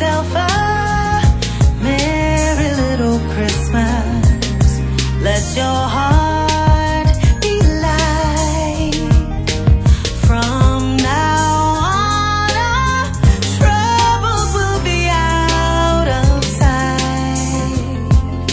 yourself a merry little Christmas. Let your heart be light. From now on, our troubles will be out of sight.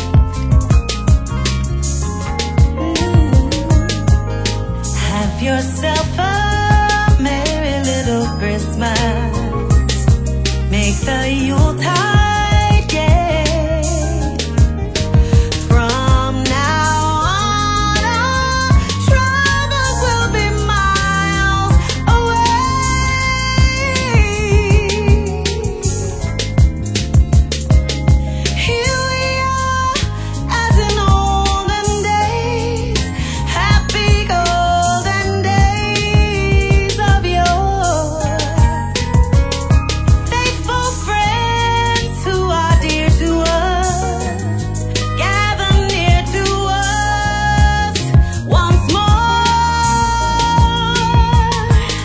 Have yourself a merry little Christmas. Make the Yuletide gay. From now on, our troubles will be miles away. Here we are, as in olden days, happy golden days of yore. Faithful friends who are dear to us, gather near to us once more.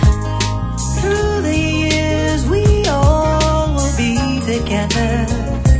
Through the years we all will be together.